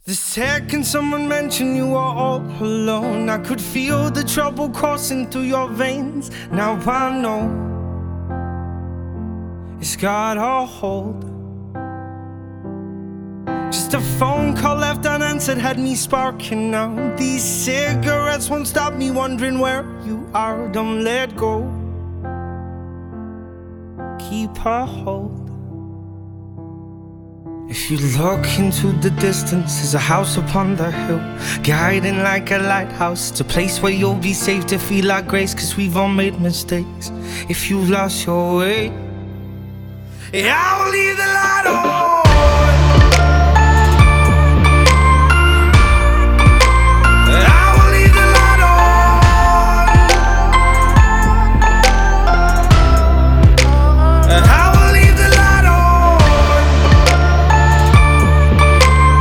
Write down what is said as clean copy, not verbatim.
The second someone mentioned you were all alone, I could feel the trouble coursing through your veins. Now I know it's got a hold. Just a phone call left unanswered had me sparking now. These cigarettes won't stop me wondering where you are. Don't let go, keep a hold. If you look into the distance, there's a house upon the hill, guiding like a lighthouse. It's a place where you'll be safe to feel like grace, 'cause we've all made mistakes. If you've lost your way, I'll leave the light on.